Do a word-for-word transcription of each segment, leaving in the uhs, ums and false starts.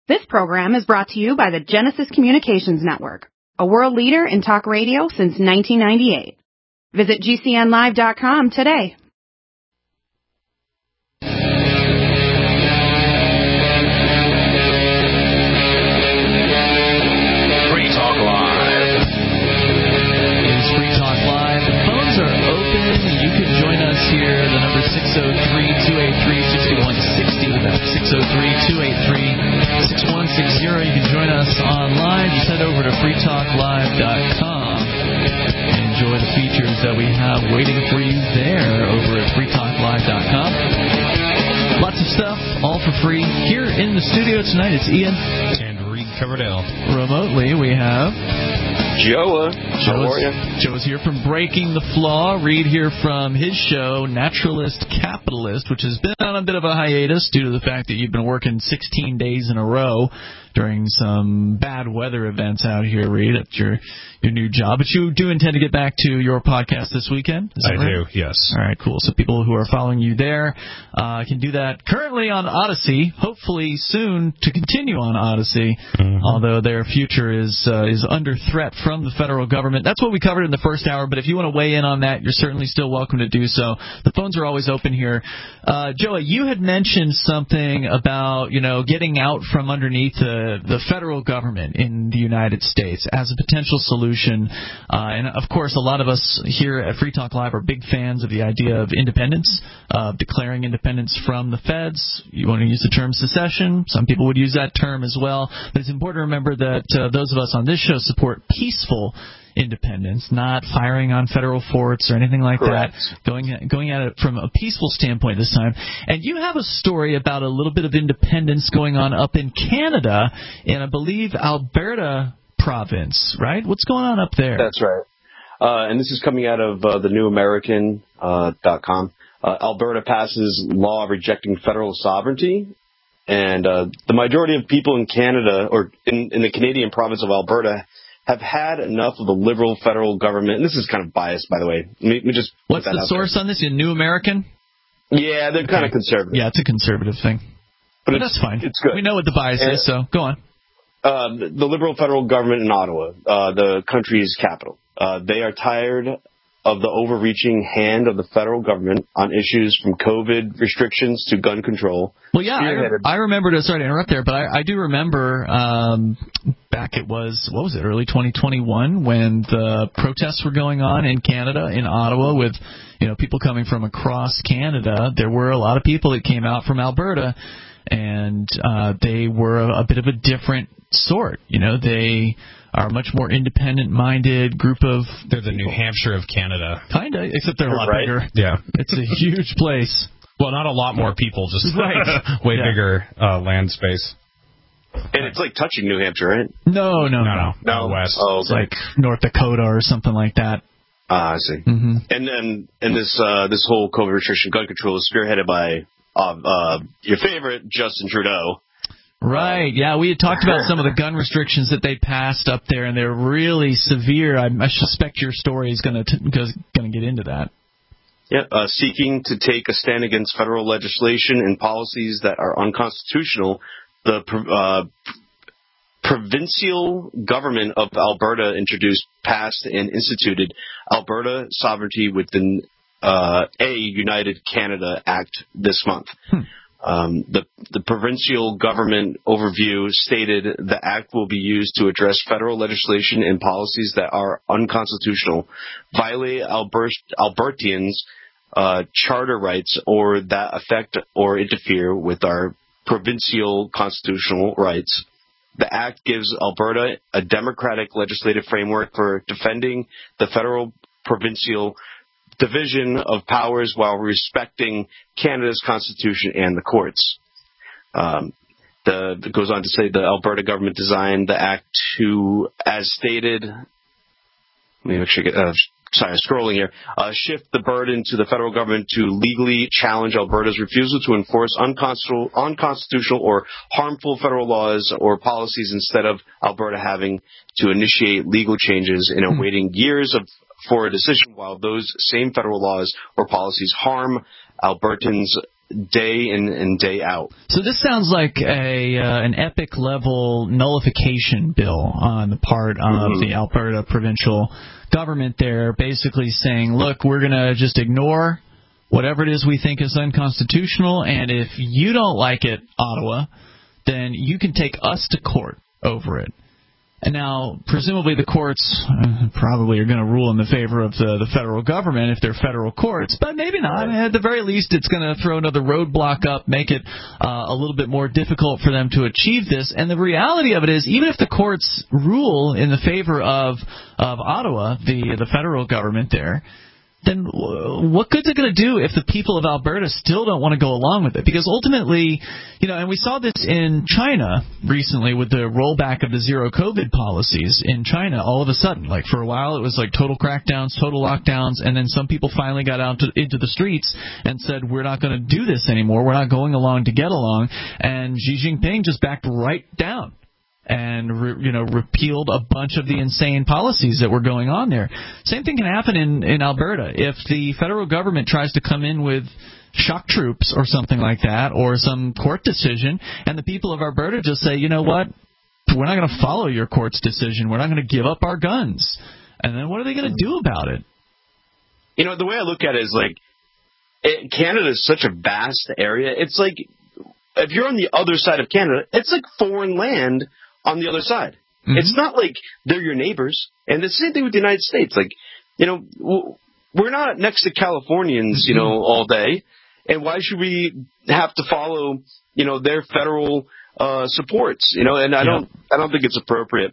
This program is brought to you by the Genesis Communications Network, a world leader in talk radio since nineteen ninety-eight. Visit G C N live dot com today. Free Talk Live. It is Free Talk Live. The phones are open. You can join us here. The number is six oh three, two eight three, six one six oh. That's six oh three, two eight three, six one six oh. You can join us online. Just head over to free talk live dot com. Enjoy the features that we have waiting for you there over at free talk live dot com. Lots of stuff, all for free. Here in the studio tonight, it's Ian. And Reed Coverdale. Remotely, we have... Joa. How are you? Joe's here from Breaking the Flaw. Reed here from his show, Naturalist Capitalist, which has been on a bit of a hiatus due to the fact that you've been working sixteen days in a row during some bad weather events out here, Reed, at your your new job. But you do intend to get back to your podcast this weekend? Is that I right? do, yes. All right, cool. So people who are following you there uh, can do that currently on Odyssey, hopefully soon to continue on Odyssey, mm-hmm. although their future is uh, is under threat from the federal government. That's what we covered in the first hour, but if you want to weigh in on that, you're certainly still welcome to do so. The phones are always open here. Uh, Joey, you had mentioned something about, you know, getting out from underneath the, the federal government in the United States as a potential solution. Uh, and, of course, a lot of us here at Free Talk Live are big fans of the idea of independence, of uh, declaring independence from the feds. You want to use the term secession. Some people would use that term as well. But it's important to remember that uh, those of us on this show support peaceful independence, not firing on federal forts or anything like Correct. that, going going at it from a peaceful standpoint this time. And you have a story about a little bit of independence going on up in Canada, in, I believe, Alberta province, right? What's going on up there? That's right. Uh, and this is coming out of uh, the new american dot com. Uh, uh, Alberta passes law rejecting federal sovereignty. And uh, the majority of people in Canada, or in, in the Canadian province of Alberta, have had enough of the liberal federal government. And this is kind of biased, by the way. Let me, let me just What's the source there. on this? In New American? Yeah, they're okay. kind of conservative. Yeah, it's a conservative thing. But, but that's fine. It's good. We know what the bias and, is, so go on. Uh, the, the liberal federal government in Ottawa, uh, the country's capital, uh, they are tired of the overreaching hand of the federal government on issues from COVID restrictions to gun control. Well, yeah, I, I remember, to, sorry to interrupt there, but I, I do remember um, back it was, what was it, early twenty twenty-one when the protests were going on in Canada, in Ottawa, with, you know, people coming from across Canada. There were a lot of people that came out from Alberta, and uh, they were a, a bit of a different sort. You know, they are a much more independent-minded group of... They're the New Hampshire of Canada. Kind of, except they're a lot right. bigger. Yeah. It's a huge place. Well, not a lot more people, just right. way yeah. bigger uh, land space. And it's like touching New Hampshire, right? No, no, no. No, no. no. West. Oh, okay. It's like North Dakota or something like that. Ah, I see. Mm-hmm. And then and this uh, this whole COVID restriction gun control is spearheaded by uh, uh, your favorite, Justin Trudeau. Right, yeah, we had talked about some of the gun restrictions that they passed up there, and they're really severe. I, I suspect your story is going to going to get into that. Yeah, uh, seeking to take a stand against federal legislation and policies that are unconstitutional, the uh, provincial government of Alberta introduced, passed, and instituted Alberta Sovereignty Within uh, a United Canada Act this month. Hmm. Um, the, the provincial government overview stated the act will be used to address federal legislation and policies that are unconstitutional, violate Albert, Albertians' uh, charter rights, or that affect or interfere with our provincial constitutional rights. The act gives Alberta a democratic legislative framework for defending the federal provincial division of powers while respecting Canada's constitution and the courts. Um, the, it goes on to say the Alberta government designed the act to, as stated, let me make sure I get, uh, sorry, scrolling here, uh, shift the burden to the federal government to legally challenge Alberta's refusal to enforce unconstitutional, unconstitutional or harmful federal laws or policies, instead of Alberta having to initiate legal changes and awaiting years of for a decision, while those same federal laws or policies harm Albertans day in and day out. So this sounds like a uh, an epic level nullification bill on the part of mm-hmm. the Alberta provincial government there, basically saying, look, we're going to just ignore whatever it is we think is unconstitutional, and if you don't like it, Ottawa, then you can take us to court over it. And now, presumably, the courts uh, probably are going to rule in the favor of the, the federal government if they're federal courts, but maybe not. At the very least, it's going to throw another roadblock up, make it uh, a little bit more difficult for them to achieve this. And the reality of it is, even if the courts rule in the favor of of Ottawa, the the federal government there, then what good is it going to do if the people of Alberta still don't want to go along with it? Because ultimately, you know, and we saw this in China recently with the rollback of the zero COVID policies in China all of a sudden. Like for a while it was like total crackdowns, total lockdowns, and then some people finally got out to, into the streets and said, we're not going to do this anymore. We're not going along to get along. And Xi Jinping just backed right down and re, you know repealed a bunch of the insane policies that were going on there. Same thing can happen in, in Alberta. If the federal government tries to come in with shock troops or something like that, or some court decision, and the people of Alberta just say, you know what, we're not going to follow your court's decision, we're not going to give up our guns, and then what are they going to do about it? You know, the way I look at it is like, it, Canada is such a vast area. It's like, if you're on the other side of Canada, it's like foreign land on the other side. Mm-hmm. It's not like they're your neighbors. And the same thing with the United States. Like, you know, we're not next to Californians, you know, all day. And why should we have to follow, you know, their federal uh, supports? You know, and I yeah. don't, I don't think it's appropriate.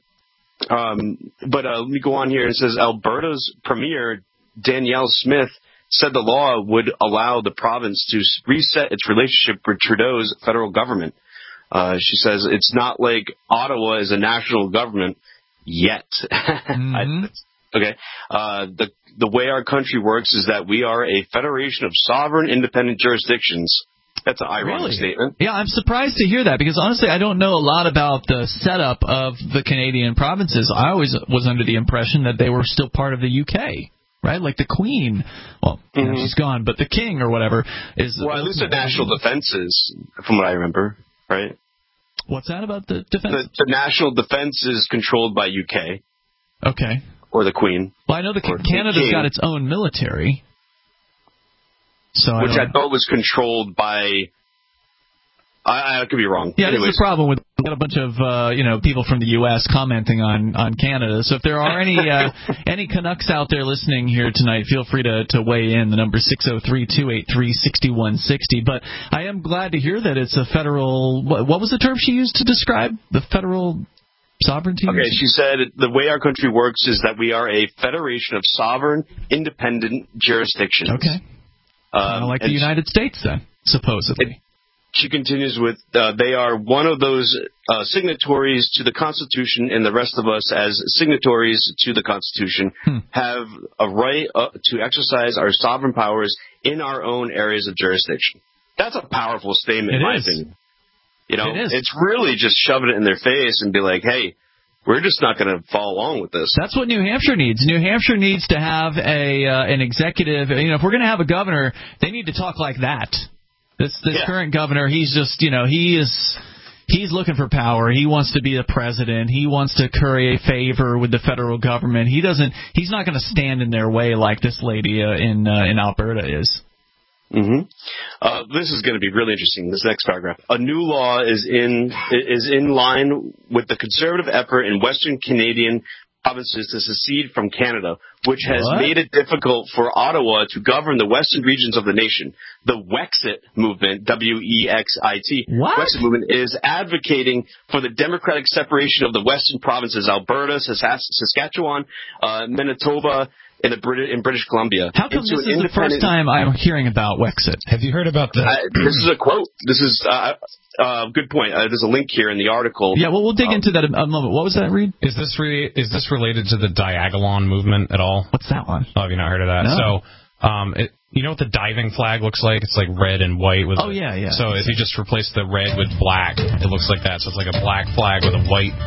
Um, but uh, let me go on here. It says Alberta's Premier Danielle Smith said the law would allow the province to reset its relationship with Trudeau's federal government. Uh, she says it's not like Ottawa is a national government yet. Mm-hmm. I, okay. Uh, the the way our country works is that we are a federation of sovereign, independent jurisdictions. That's an ironic really? statement. Yeah, I'm surprised to hear that, because honestly, I don't know a lot about the setup of the Canadian provinces. I always was under the impression that they were still part of the U K. Right, like the Queen. Well, mm-hmm. you know, she's gone, but the King or whatever is. Well, at least the national defense is, from what I remember, right? What's that about the defense? The, the national defense is controlled by U K. Okay. Or the Queen. Well, I know the Canada's got its own military. So which I, I thought was controlled by. I, I could be wrong. Yeah, Anyways. There's a problem with we got a bunch of uh, you know people from the U S commenting on, on Canada. So if there are any uh, any Canucks out there listening here tonight, feel free to, to weigh in. The number six oh three, two eight three, six one six oh. But I am glad to hear that it's a federal. What, what was the term she used to describe the federal sovereignty? Okay, she said the way our country works is that we are a federation of sovereign, independent jurisdictions. Okay. Um, kind of like the United States, then, supposedly. It, She continues with, uh, they are one of those uh, signatories to the Constitution, and the rest of us as signatories to the Constitution hmm. have a right uh, to exercise our sovereign powers in our own areas of jurisdiction. That's a powerful statement, it in my is. opinion. You know, it is. It's really just shoving it in their face and be like, hey, we're just not going to follow along with this. That's what New Hampshire needs. New Hampshire needs to have a uh, an executive. You know, if we're going to have a governor, they need to talk like that. This this yeah. current governor, he's just, you know, he is he's looking for power. He wants to be the president. He wants to curry a favor with the federal government. He doesn't. He's not going to stand in their way like this lady uh, in uh, in Alberta is. Mm-hmm. Uh, this is going to be really interesting. This next paragraph. A new law is in is in line with the conservative effort in Western Canadian provinces to secede from Canada, which has what? made it difficult for Ottawa to govern the western regions of the nation. The Wexit movement, W E X I T, what? Wexit movement is advocating for the democratic separation of the western provinces, Alberta, Saskatchewan, uh, Manitoba, in the Brit- in British Columbia. How come this is the first time I'm hearing about Wexit? Have you heard about the... Uh, this is a quote. This is uh, uh, good point. Uh, there's a link here in the article. Yeah, well, we'll dig um, into that in a moment. What was that, Reed? Is this re- is this related to the Diagolon movement at all? What's that one? Oh, have you not heard of that? No. So, um, it, you know what the diving flag looks like? It's like red and white. With oh, a, yeah, yeah. So if you just replace the red with black, it looks like that. So it's like a black flag with a white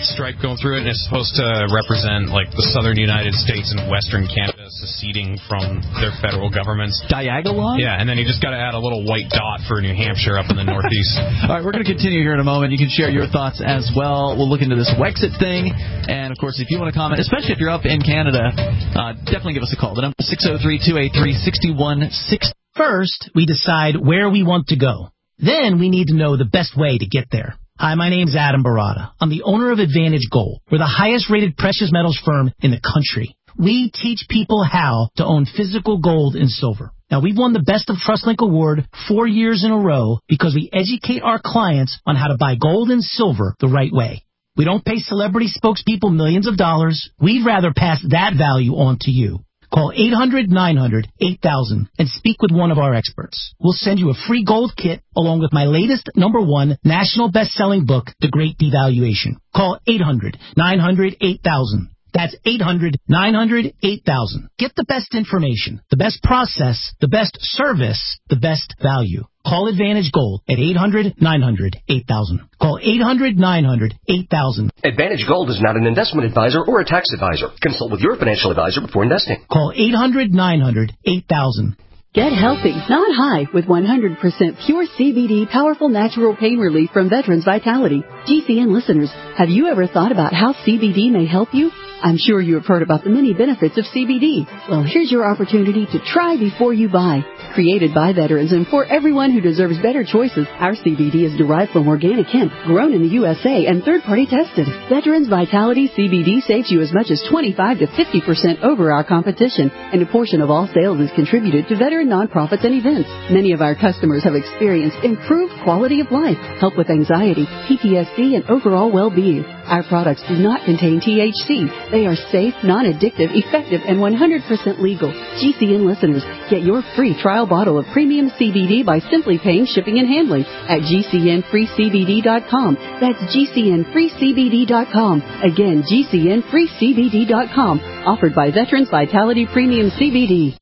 stripe going through it, and it's supposed to represent like the southern United States and western Canada seceding from their federal governments. Diagolon? Yeah, and then you just got to add a little white dot for New Hampshire up in the northeast. All right, we're going to continue here in a moment. You can share your thoughts as well. We'll look into this Wexit thing, and of course, if you want to comment, especially if you're up in Canada, uh, definitely give us a call. The number is six oh three, two eight three, six one six zero. First, we decide where we want to go. Then we need to know the best way to get there. Hi, my name's Adam Barada. I'm the owner of Advantage Gold. We're the highest-rated precious metals firm in the country. We teach people how to own physical gold and silver. Now, we've won the Best of TrustLink Award four years in a row because we educate our clients on how to buy gold and silver the right way. We don't pay celebrity spokespeople millions of dollars. We'd rather pass that value on to you. Call eight hundred, nine hundred, eight thousand and speak with one of our experts. We'll send you a free gold kit along with my latest number one national best-selling book, The Great Devaluation. Call eight hundred, nine hundred, eight thousand. That's eight hundred, nine hundred, eight thousand. Get the best information, the best process, the best service, the best value. Call Advantage Gold at eight hundred, nine hundred, eight thousand. Call eight hundred, nine hundred, eight thousand. Advantage Gold is not an investment advisor or a tax advisor. Consult with your financial advisor before investing. Call eight hundred, nine hundred, eight thousand. Get healthy, not high, with one hundred percent pure C B D powerful natural pain relief from Veterans Vitality. G C N listeners, have you ever thought about how C B D may help you? I'm sure you have heard about the many benefits of C B D. Well, here's your opportunity to try before you buy. Created by veterans and for everyone who deserves better choices, our C B D is derived from organic hemp, grown in the U S A and third-party tested. Veterans Vitality C B D saves you as much as twenty-five to fifty percent over our competition, and a portion of all sales is contributed to veteran nonprofits and events. Many of our customers have experienced improved quality of life, help with anxiety, P T S D, and overall well-being. Our products do not contain T H C. They are safe, non-addictive, effective, and one hundred percent legal. G C N listeners, get your free trial bottle of premium C B D by simply paying shipping and handling at G C N free C B D dot com. That's G C N free C B D dot com. Again, G C N free C B D dot com. Offered by Veterans Vitality Premium C B D.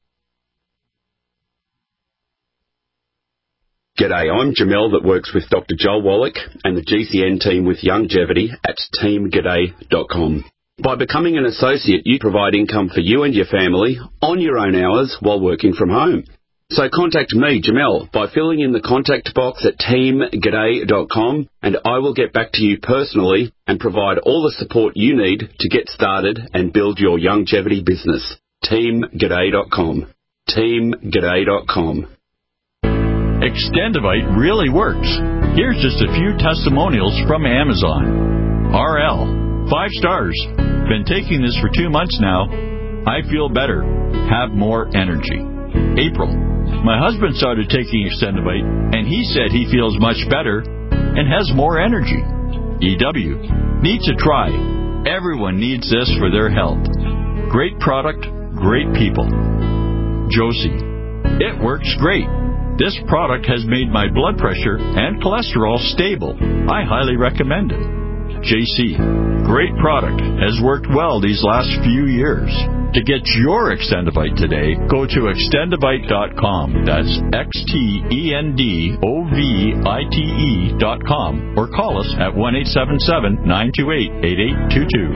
G'day, I'm Jamel that works with Doctor Joel Wallach and the G C N team with Longevity at team g'day dot com. By becoming an associate, you provide income for you and your family on your own hours while working from home. So contact me, Jamel, by filling in the contact box at team g'day dot com, and I will get back to you personally and provide all the support you need to get started and build your longevity business. team g'day dot com. team g'day dot com. Extendivite really works. Here's just a few testimonials from Amazon. R L, five stars. Been taking this for two months now. I feel better. Have more energy. April, my husband started taking Extendivite, and he said he feels much better and has more energy. E W, need to try. Everyone needs this for their health. Great product, great people. Josie, it works great. This product has made my blood pressure and cholesterol stable. I highly recommend it. J C, great product. Has worked well these last few years. To get your Extendivite today, go to extendivite dot com. That's X T E N D O V I T E dot com. Or call us at one eight seven seven, nine two eight, eight eight two two.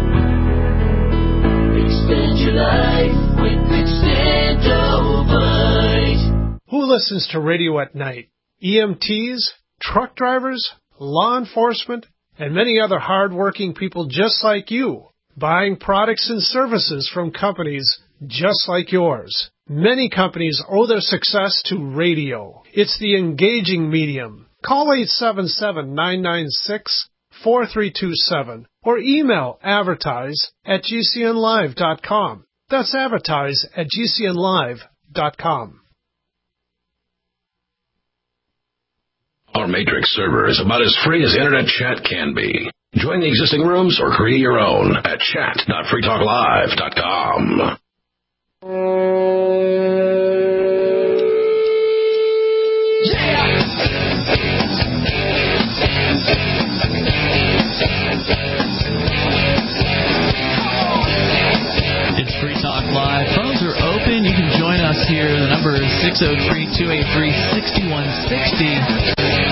Extend your life with Extendivite. Who listens to radio at night? E M Ts, truck drivers, law enforcement, and many other hard-working people just like you, buying products and services from companies just like yours. Many companies owe their success to radio. It's the engaging medium. Call eight seven seven, nine nine six, four three two seven or email advertise at G C N live dot com. That's advertise at G C N live dot com. Our Matrix server is about as free as internet chat can be. Join the existing rooms or create your own at chat dot free talk live dot com. It's Free Talk Live. Phones are open. You can join us here. The number is six oh three, two eight three, six one six oh. We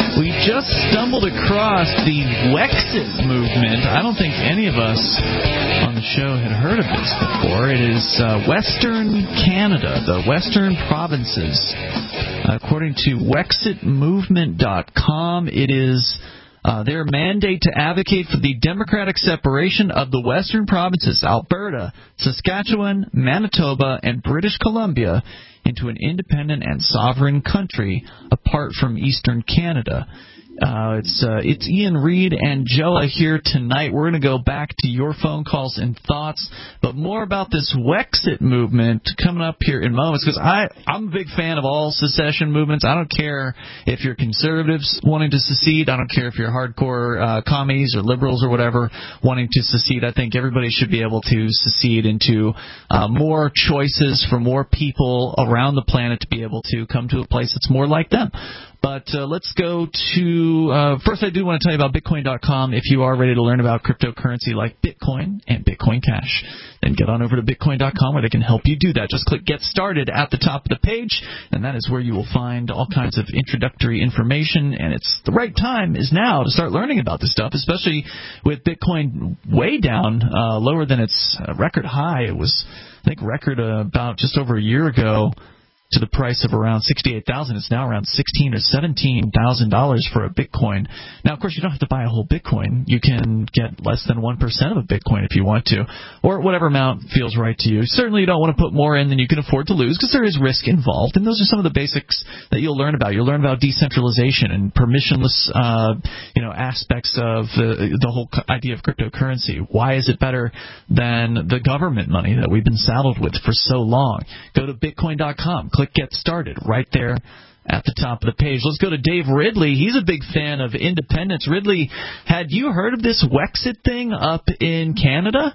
just stumbled across the Wexit movement. I don't think any of us on the show had heard of this before. It is uh, Western Canada, the Western provinces. According to Wexit Movement dot com, it is Uh, their mandate to advocate for the democratic separation of the western provinces, Alberta, Saskatchewan, Manitoba, and British Columbia, into an independent and sovereign country apart from Eastern Canada. Uh, it's uh, it's Ian Reed and Joa here tonight. We're going to go back to your phone calls and thoughts, but more about this Wexit movement coming up here in moments, because I I'm a big fan of all secession movements. I don't care if you're conservatives wanting to secede. I don't care if you're hardcore uh, commies or liberals or whatever wanting to secede. I think everybody should be able to secede into uh, more choices for more people around the planet to be able to come to a place that's more like them. But uh, let's go to, uh, first I do want to tell you about Bitcoin dot com. If you are ready to learn about cryptocurrency like Bitcoin and Bitcoin Cash, then get on over to Bitcoin dot com where they can help you do that. Just click Get Started at the top of the page, and that is where you will find all kinds of introductory information. And it's the right time is now to start learning about this stuff, especially with Bitcoin way down, uh, lower than its uh, record high. It was, I think, record uh, about just over a year ago, to the price of around sixty-eight thousand dollars. It's now around sixteen thousand dollars or seventeen thousand dollars for a Bitcoin. Now, of course, you don't have to buy a whole Bitcoin. You can get less than one percent of a Bitcoin if you want to, or whatever amount feels right to you. Certainly, you don't want to put more in than you can afford to lose, because there is risk involved, and those are some of the basics that you'll learn about. You'll learn about decentralization and permissionless uh, you know, aspects of uh, the whole idea of cryptocurrency. Why is it better than the government money that we've been saddled with for so long? Go to Bitcoin dot com. Click Get Started right there at the top of the page. Let's go to Dave Ridley. He's a big fan of independence. Ridley, had you heard of this Wexit thing up in Canada?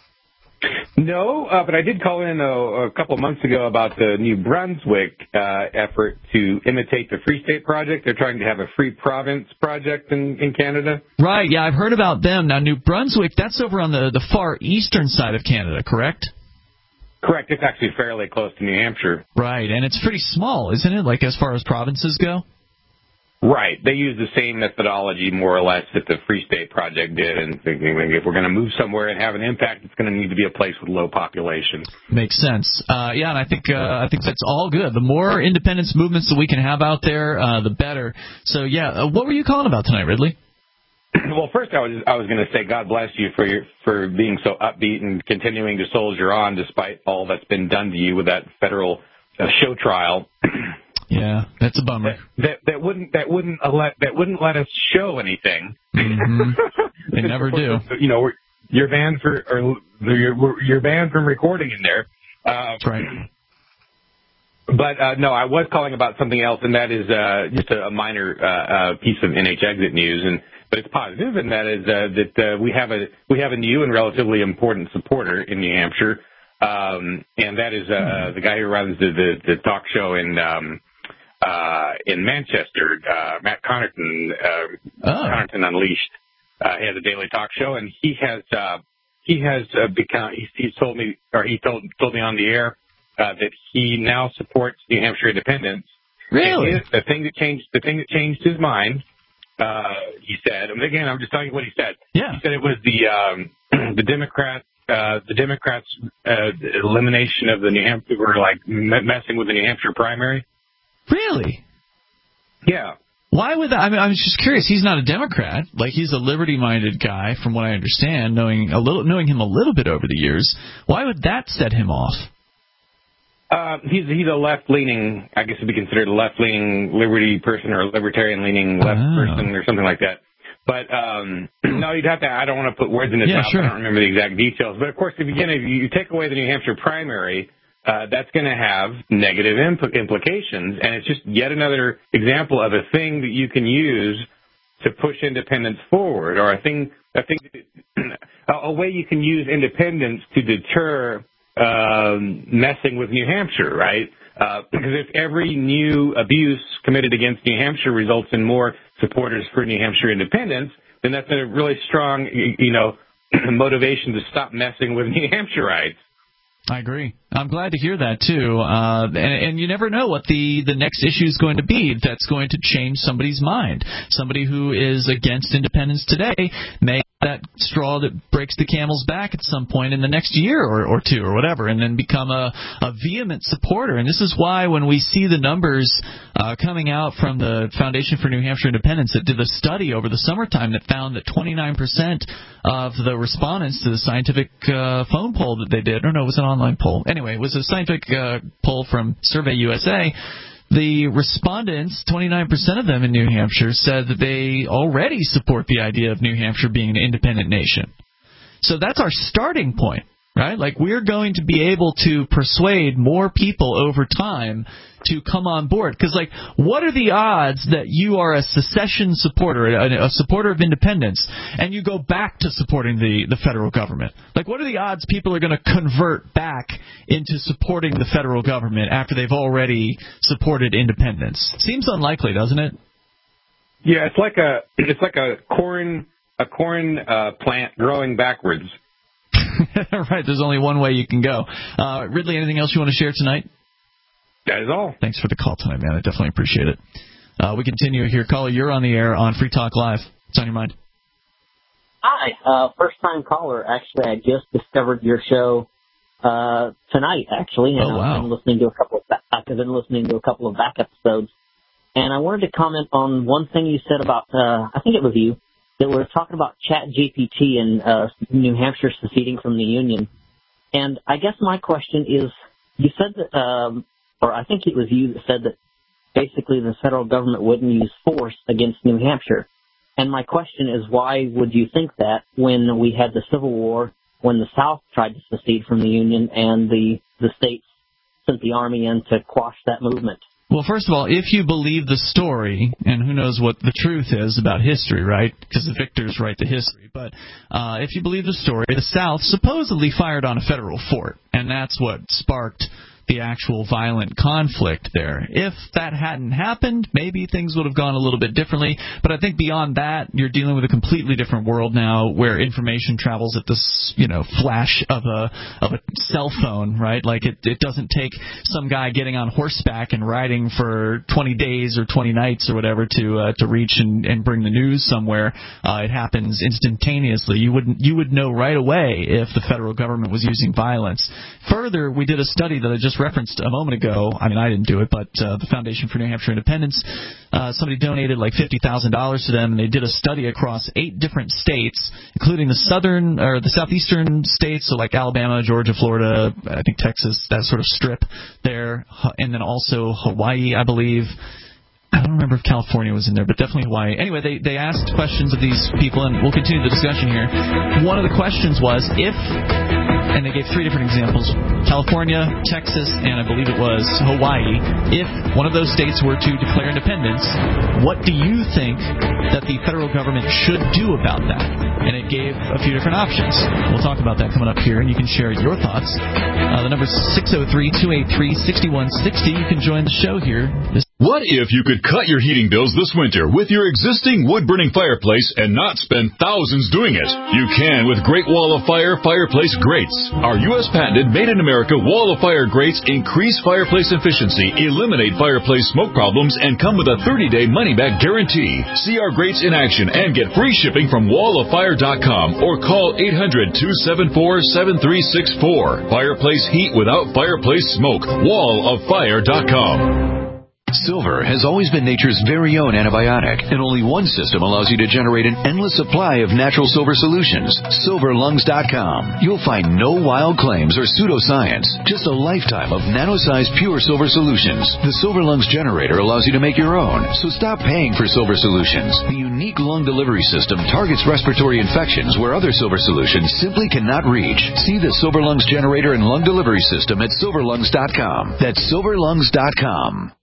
No, uh, but I did call in a, a couple of months ago about the New Brunswick uh, effort to imitate the Free State Project. They're trying to have a free province project in, in Canada. Right, yeah, I've heard about them. Now, New Brunswick, that's over on the, the far eastern side of Canada, correct? Correct. It's actually fairly close to New Hampshire. Right, and it's pretty small, isn't it, like as far as provinces go? Right. They use the same methodology, more or less, that the Free State Project did, and thinking if we're going to move somewhere and have an impact, it's going to need to be a place with low population. Makes sense. Uh, yeah, and I think uh, I think that's all good. The more independence movements that we can have out there, uh, the better. So, yeah, uh, what were you calling about tonight, Ridley? Well, first I was I was going to say God bless you for your, for being so upbeat and continuing to soldier on despite all that's been done to you with that federal uh, show trial. Yeah, that's a bummer. That, that that wouldn't that wouldn't let that wouldn't let us show anything. Mm-hmm. They never do. You know, we're, you're banned for or you're you're banned from recording in there. Uh, that's right. But uh, no, I was calling about something else, and that is uh, just a, a minor uh, uh, piece of N H Exit news, and but it's positive, and that is uh, that uh, we have a we have a new and relatively important supporter in New Hampshire, um, and that is uh, the guy who runs the, the, the talk show in um, uh, in Manchester, uh, Matt Connarton, uh, oh. Connarton Unleashed. Uh, he has a daily talk show, and he has uh, he has uh, become. He, he's told me, or he told told me on the air uh, that he now supports New Hampshire independence. Really, his, the thing that changed the thing that changed his mind. Uh, he said, and again, I'm just telling you what he said. Yeah. He said it was the um, the Democrat, uh, the Democrats' uh, elimination of the New Hampshire, or like messing with the New Hampshire primary. Really? Yeah. Why would that? I mean, I was just curious. He's not a Democrat. Like, he's a liberty-minded guy, from what I understand, knowing a little, knowing him a little bit over the years. Why would that set him off? Uh, he's he's a left-leaning, I guess it'd be considered a left-leaning liberty person or a libertarian-leaning left oh. person or something like that. But um, no, you'd have to. I don't want to put words in his yeah, mouth. Sure. I don't remember the exact details. But of course, if again, if you take away the New Hampshire primary, uh, that's going to have negative impl- implications, and it's just yet another example of a thing that you can use to push independence forward, or a thing, a thing, a, a way you can use independence to deter. Um, messing with New Hampshire, right? Uh, because if every new abuse committed against New Hampshire results in more supporters for New Hampshire independence, then that's a really strong, you know, motivation to stop messing with New Hampshireites. I agree. I'm glad to hear that, too. Uh, and, and you never know what the, the next issue is going to be that's going to change somebody's mind. Somebody who is against independence today may that straw that breaks the camel's back at some point in the next year or, or two or whatever, and then become a, a vehement supporter. And this is why when we see the numbers uh, coming out from the Foundation for New Hampshire Independence that did a study over the summertime that found that twenty-nine percent of the respondents to the scientific uh, phone poll that they did, or no, it was an online poll. Anyway, it was a scientific uh, poll from Survey U S A. The respondents, twenty-nine percent of them in New Hampshire, said that they already support the idea of New Hampshire being an independent nation. So that's our starting point, right? Like, we're going to be able to persuade more people over time to come on board. Because, like, what are the odds that you are a secession supporter, a, a supporter of independence, and you go back to supporting the, the federal government? Like, what are the odds people are going to convert back into supporting the federal government after they've already supported independence? Seems unlikely, doesn't it? Yeah, it's like a it's like a corn a corn uh, plant growing backwards. Right, there's only one way you can go. Uh, Ridley, anything else you want to share tonight? That is all. Thanks for the call tonight, man. I definitely appreciate it. Uh, we continue here. Caller, you're on the air on Free Talk Live. What's on your mind? Hi, uh, first-time caller. Actually, I just discovered your show uh, tonight, actually, and oh, wow. I've been listening to a couple of I've been listening to a couple of back episodes. And I wanted to comment on one thing you said about, uh, I think it was you, that we were talking about Chat G P T and uh, New Hampshire seceding from the Union. And I guess my question is, you said that, um, or I think it was you that said that basically the federal government wouldn't use force against New Hampshire. And my question is, why would you think that when we had the Civil War, when the South tried to secede from the Union and the, the states sent the army in to quash that movement? Well, first of all, if you believe the story, and who knows what the truth is about history, right? Because the victors write the history. But uh, if you believe the story, the South supposedly fired on a federal fort, and that's what sparked the actual violent conflict there. If that hadn't happened, maybe things would have gone a little bit differently. But I think beyond that, you're dealing with a completely different world now, where information travels at this, you know, flash of a of a cell phone, right? Like it, it doesn't take some guy getting on horseback and riding for twenty days or twenty nights or whatever to uh, to reach and, and bring the news somewhere. Uh, it happens instantaneously. You wouldn't you would know right away if the federal government was using violence. Further, we did a study that I just referenced a moment ago. I mean, I didn't do it, but uh, the Foundation for New Hampshire Independence, uh, somebody donated like fifty thousand dollars to them, and they did a study across eight different states, including the southern or the southeastern states, so like Alabama, Georgia, Florida, I think Texas, that sort of strip there, and then also Hawaii, I believe. I don't remember if California was in there, but definitely Hawaii. Anyway, they, they asked questions of these people, and we'll continue the discussion here. One of the questions was if, and they gave three different examples, California, Texas, and I believe it was Hawaii. If one of those states were to declare independence, what do you think that the federal government should do about that? And it gave a few different options. We'll talk about that coming up here, and you can share your thoughts. Uh, the number is six oh three, two eight three, six one six oh. You can join the show here. This What if you could cut your heating bills this winter with your existing wood-burning fireplace and not spend thousands doing it? You can with Great Wall of Fire fireplace grates. Our U S patented made-in-America Wall of Fire grates increase fireplace efficiency, eliminate fireplace smoke problems, and come with a thirty-day money-back guarantee. See our grates in action and get free shipping from wall of fire dot com or call eight hundred, two seven four, seven three six four. Fireplace heat without fireplace smoke. wall of fire dot com. Silver has always been nature's very own antibiotic, and only one system allows you to generate an endless supply of natural silver solutions. silver lungs dot com. You'll find no wild claims or pseudoscience, just a lifetime of nano-sized pure silver solutions. The Silver Lungs generator allows you to make your own, so stop paying for silver solutions. The unique lung delivery system targets respiratory infections where other silver solutions simply cannot reach. See the Silver Lungs generator and lung delivery system at silver lungs dot com. That's silver lungs dot com.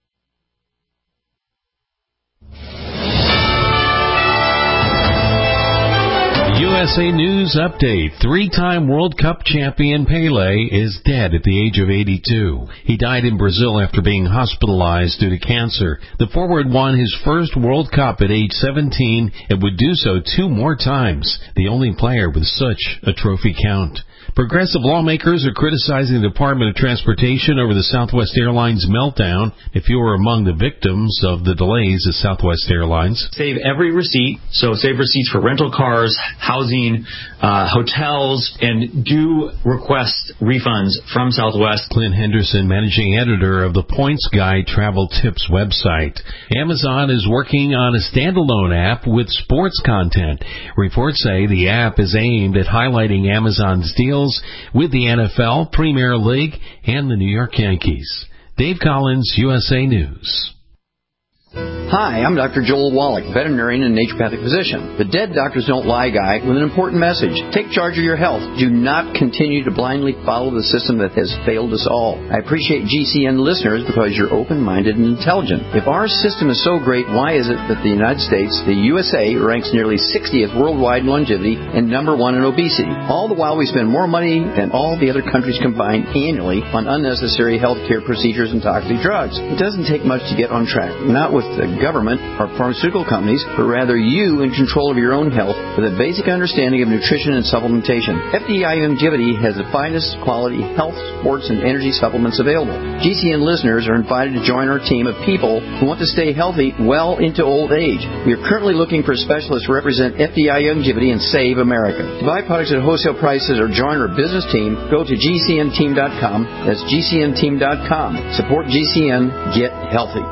U S A News Update. Three-time World Cup champion Pelé is dead at the age of eighty-two. He died in Brazil after being hospitalized due to cancer. The forward won his first World Cup at age seventeen and would do so two more times, the only player with such a trophy count. Progressive lawmakers are criticizing the Department of Transportation over the Southwest Airlines meltdown. If you were among the victims of the delays at Southwest Airlines, save every receipt. So save receipts for rental cars, housing, uh, hotels, and do request refunds from Southwest. Clint Henderson, managing editor of the Points Guide Travel Tips website. Amazon is working on a standalone app with sports content. Reports say the app is aimed at highlighting Amazon's deals with the N F L, Premier League, and the New York Yankees. Dave Collins, U S A News. Hi, I'm Doctor Joel Wallach, veterinarian and naturopathic physician. The Dead Doctors Don't Lie guy with an important message. Take charge of your health. Do not continue to blindly follow the system that has failed us all. I appreciate G C N listeners because you're open-minded and intelligent. If our system is so great, why is it that the United States, the U S A, ranks nearly sixtieth worldwide in longevity and number one in obesity? All the while we spend more money than all the other countries combined annually on unnecessary health care procedures and toxic drugs. It doesn't take much to get on track. Not with the government or pharmaceutical companies, but rather you in control of your own health with a basic understanding of nutrition and supplementation. F D I Longevity has the finest quality health, sports, and energy supplements available. G C N listeners are invited to join our team of people who want to stay healthy well into old age. We are currently looking for specialists to represent F D I Longevity and Save America. To buy products at wholesale prices or join our business team, go to G C N team dot com. That's G C N team dot com. Support G C N. Get healthy.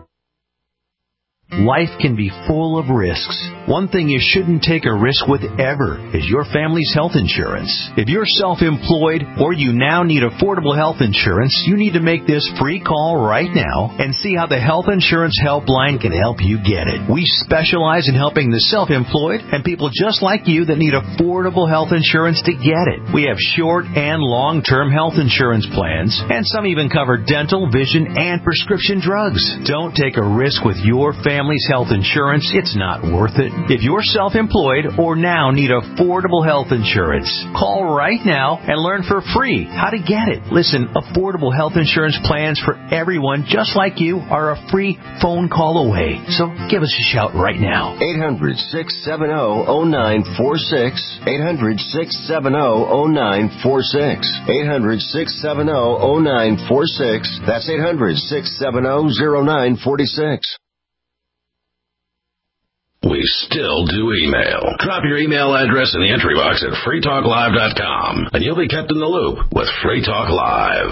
Life can be full of risks. One thing you shouldn't take a risk with ever is your family's health insurance. If you're self-employed or you now need affordable health insurance, you need to make this free call right now and see how the Health Insurance Helpline can help you get it. We specialize in helping the self-employed and people just like you that need affordable health insurance to get it. We have short and long-term health insurance plans, and some even cover dental, vision, and prescription drugs. Don't take a risk with your family. Family's health insurance, it's not worth it. If you're self-employed or now need affordable health insurance, call right now and learn for free how to get it. Listen, affordable health insurance plans for everyone just like you are a free phone call away. So give us a shout right now. eight hundred, six seven zero, zero nine four six. eight hundred, six seven zero, zero nine four six. eight hundred, six seven zero, zero nine four six. That's eight hundred, six seven zero, zero nine four six. We still do email. Drop your email address in the entry box at free talk live dot com, and you'll be kept in the loop with Free Talk Live.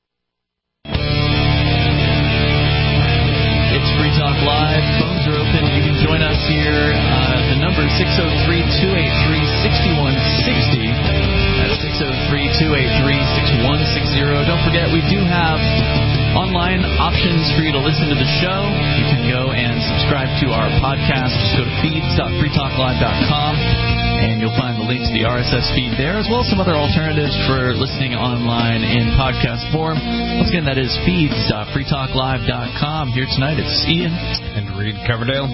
It's Free Talk Live. Phones are open. You can join us here. Uh, the number is six oh three, two eight three, six one six oh. That's six oh three, two eight three, six one six oh. Don't forget, we do have online options for you to listen to the show. You can go and subscribe to our podcast. Just go to feeds dot free talk live dot com, and you'll find the link to the R S S feed there, as well as some other alternatives for listening online in podcast form. Once again, that is feeds dot free talk live dot com. Here tonight, it's Ian. And Reed Coverdale.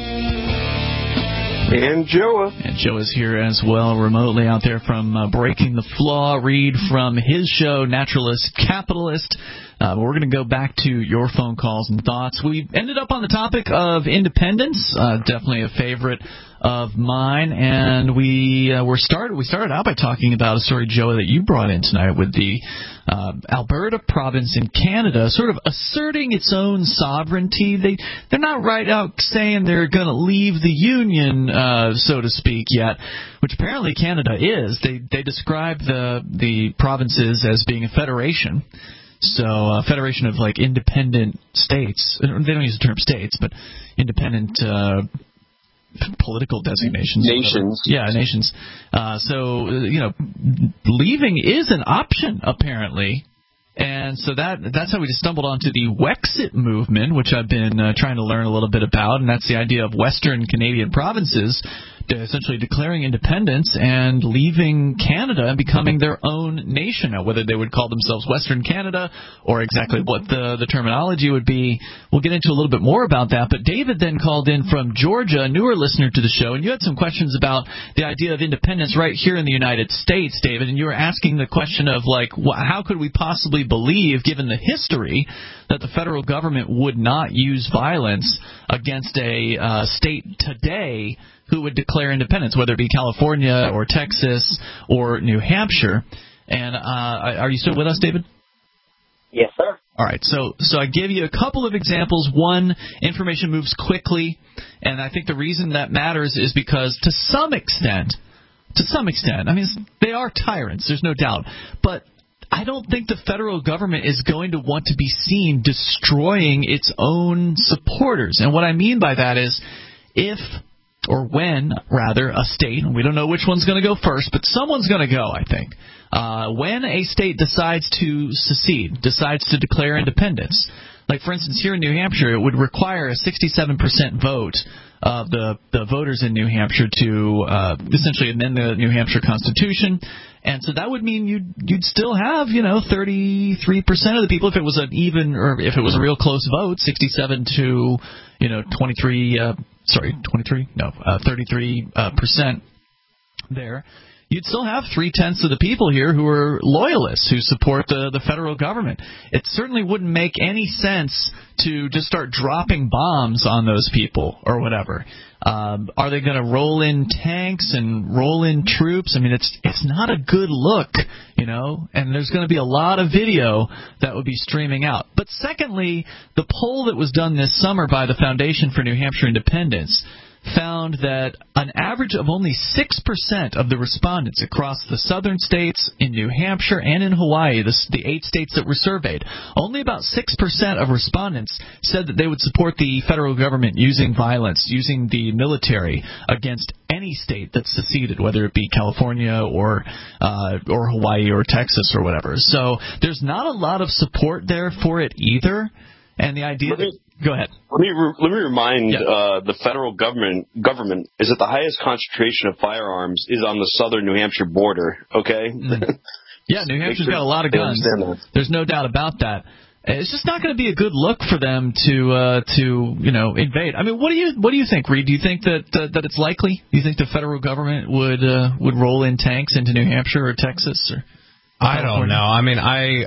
And Joa. And Joe is here as well, remotely out there from uh, Breaking the Flaw. Reed from his show, Naturalist Capitalist. Uh, but we're going to go back to your phone calls and thoughts. We ended up on the topic of independence, uh, definitely a favorite of mine, and we uh, were started. We started out by talking about a story, Joe, that you brought in tonight with the uh, Alberta province in Canada, sort of asserting its own sovereignty. They they're not right out saying they're going to leave the union, uh, so to speak, yet, which apparently Canada is. They they describe the the provinces as being a federation. So a federation of, like, independent states. They don't use the term states, but independent uh, political designations. Nations. Yeah, nations. Uh, so, you know, leaving is an option, apparently. And so that that's how we just stumbled onto the Wexit movement, which I've been uh, trying to learn a little bit about. And that's the idea of Western Canadian provinces essentially declaring independence and leaving Canada and becoming their own nation. Now, whether they would call themselves Western Canada or exactly what the, the terminology would be, we'll get into a little bit more about that. But David then called in from Georgia, a newer listener to the show, and you had some questions about the idea of independence right here in the United States, David, and you were asking the question of, like, wh- how could we possibly believe, given the history, that the federal government would not use violence against a uh, state today who would declare independence, whether it be California or Texas or New Hampshire. And uh, are you still with us, David? Yes, sir. All right, so so I gave you a couple of examples. One, information moves quickly, and I think the reason that matters is because to some extent, to some extent, I mean, they are tyrants, there's no doubt, but I don't think the federal government is going to want to be seen destroying its own supporters. And what I mean by that is if, or when, rather, a state, we don't know which one's going to go first, but someone's going to go, I think. Uh, when a state decides to secede, decides to declare independence, like, for instance, here in New Hampshire, it would require a sixty-seven percent vote of the, the voters in New Hampshire to uh, essentially amend the New Hampshire Constitution. And so that would mean you'd, you'd still have, you know, thirty-three percent of the people, if it was an even, or if it was a real close vote, sixty-seven to, you know, twenty-three, uh, sorry, twenty-three? No, uh, thirty-three uh, percent there. You'd still have three-tenths of the people here who are loyalists, who support the, the federal government. It certainly wouldn't make any sense to just start dropping bombs on those people or whatever. Um, are they going to roll in tanks and roll in troops? I mean, it's it's not a good look, you know, and there's going to be a lot of video that would be streaming out. But secondly, the poll that was done this summer by the Foundation for New Hampshire Independence found that an average of only six percent of the respondents across the southern states, in New Hampshire, and in Hawaii, the, the eight states that were surveyed, only about six percent of respondents said that they would support the federal government using violence, using the military against any state that seceded, whether it be California or uh, or Hawaii or Texas or whatever. So there's not a lot of support there for it either. And the idea that... Go ahead. Let me re- let me remind yeah. uh, the federal government government is that the highest concentration of firearms is on the southern New Hampshire border. Okay. Mm. Yeah, New Hampshire's sure got a lot of guns. There's no doubt about that. It's just not going to be a good look for them to uh, to you know invade. I mean, what do you what do you think, Reed? Do you think that uh, that it's likely? Do you think the federal government would uh, would roll in tanks into New Hampshire or Texas or? I don't know. I mean, I.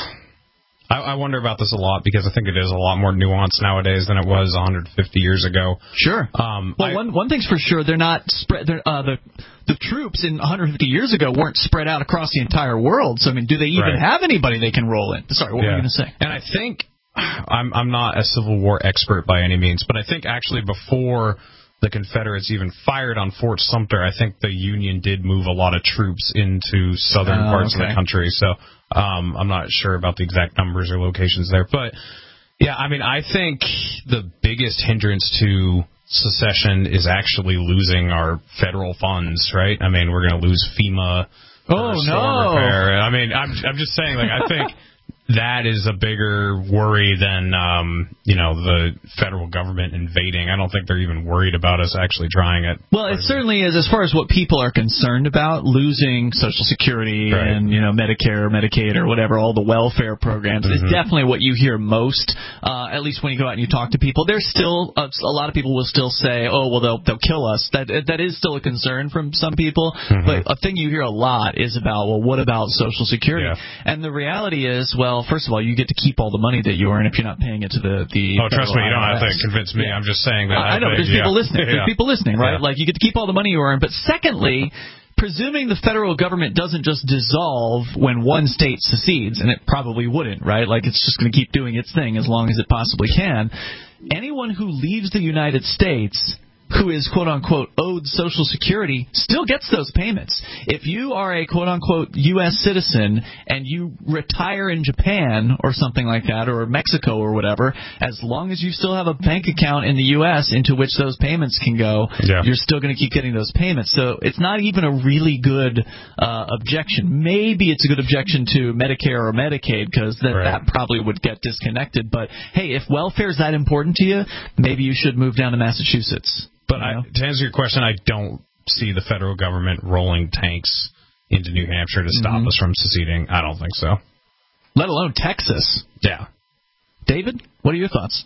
I wonder about this a lot because I think it is a lot more nuanced nowadays than it was one hundred fifty years ago. Sure. Um, well, I, one one thing's for sure: they're not spread. They're, uh, the the troops in one hundred fifty years ago weren't spread out across the entire world. So I mean, do they even right. have anybody they can roll in? Sorry, what yeah. were you going to say? And I think I'm I'm not a Civil War expert by any means, but I think actually before the Confederates even fired on Fort Sumter, I think the Union did move a lot of troops into southern uh, parts okay. of the country. So. Um, I'm not sure about the exact numbers or locations there. But, yeah, I mean, I think the biggest hindrance to secession is actually losing our federal funds, right? I mean, we're going to lose FEMA. Oh, no. Repair. I mean, I'm, I'm just saying, like, I think that is a bigger worry than, um, you know, the federal government invading. I don't think they're even worried about us actually trying it. Well, it certainly is, as far as what people are concerned about, losing Social Security right. and, you know, Medicare, Medicaid, or whatever, all the welfare programs, mm-hmm. is definitely what you hear most, uh, at least when you go out and you talk to people. There's still, uh, a lot of people will still say, oh, well, they'll, they'll kill us. That That is still a concern from some people. Mm-hmm. But a thing you hear a lot is about, well, what about Social Security? Yeah. And the reality is, well, first of all, you get to keep all the money that you earn if you're not paying it to the the. Oh, trust me, you don't have to convince me. Yeah. I'm just saying that. I, I know, think, there's people yeah. listening. There's yeah. people listening, right? Yeah. Like, you get to keep all the money you earn. But secondly, presuming the federal government doesn't just dissolve when one state secedes, and it probably wouldn't, right? Like, it's just going to keep doing its thing as long as it possibly can. Anyone who leaves the United States who is, quote-unquote, owed Social Security still gets those payments. If you are a, quote-unquote, U S citizen and you retire in Japan or something like that, or Mexico or whatever, as long as you still have a bank account in the U S into which those payments can go, yeah. you're still going to keep getting those payments. So it's not even a really good uh, objection. Maybe it's a good objection to Medicare or Medicaid, because that, right. that probably would get disconnected. But, hey, if welfare is that important to you, maybe you should move down to Massachusetts. But I, to answer your question, I don't see the federal government rolling tanks into New Hampshire to stop mm-hmm. us from seceding. I don't think so. Let alone Texas. Yeah. David, what are your thoughts?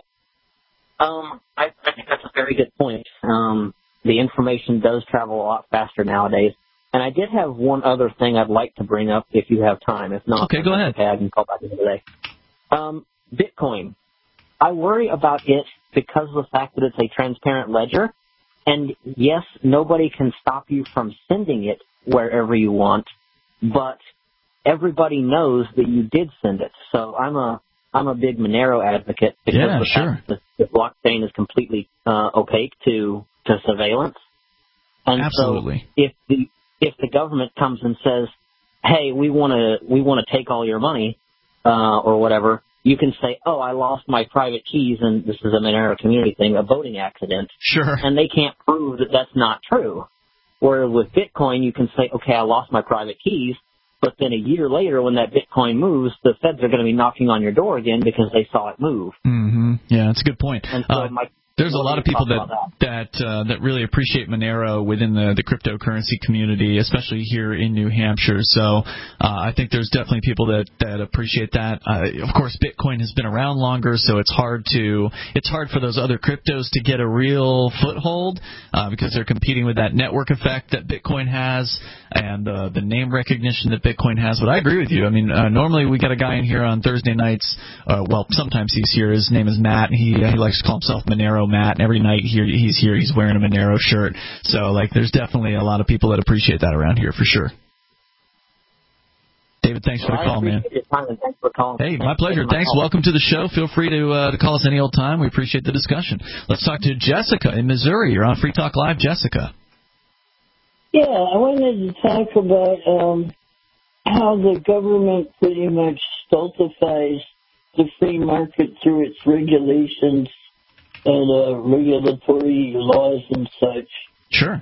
Um, I, I think that's a very good point. Um, the information does travel a lot faster nowadays. And I did have one other thing I'd like to bring up if you have time. If not, okay, go ahead. Okay, I can call back another day. Um, Bitcoin. I worry about it because of the fact that it's a transparent ledger. And yes, nobody can stop you from sending it wherever you want, but everybody knows that you did send it. So I'm a I'm a big Monero advocate because yeah, the, sure. the, the blockchain is completely uh, opaque to, to surveillance. And Absolutely. so if the if the government comes and says, "Hey, we want to we want to take all your money," uh, or whatever, you can say, "Oh, I lost my private keys," and this is a Monero community thing, a voting accident. Sure. And they can't prove that that's not true. Whereas with Bitcoin, you can say, "Okay, I lost my private keys," but then a year later, when that Bitcoin moves, the feds are going to be knocking on your door again because they saw it move. Mm-hmm. Yeah, that's a good point. And so uh, my There's a lot of people that that that, uh, that really appreciate Monero within the, the cryptocurrency community, especially here in New Hampshire. So uh, I think there's definitely people that, that appreciate that. Uh, of course, Bitcoin has been around longer, so it's hard to it's hard for those other cryptos to get a real foothold uh, because they're competing with that network effect that Bitcoin has and uh, the name recognition that Bitcoin has. But I agree with you. I mean, uh, normally we got a guy in here on Thursday nights. Uh, well, sometimes he's here. His name is Matt. And he uh, he likes to call himself Monero Matt, and every night here he's here, he's wearing a Monero shirt. So, like, there's definitely a lot of people that appreciate that around here for sure. David, thanks well, for the call, man. Your time and thanks for calling. Hey, my thanks pleasure. Thanks. call. Welcome to the show. Feel free to uh, to call us any old time. We appreciate the discussion. Let's talk to Jessica in Missouri. You're on Free Talk Live, Jessica. Yeah, I wanted to talk about um, how the government pretty much stultifies the free market through its regulations and uh, regulatory laws and such. Sure.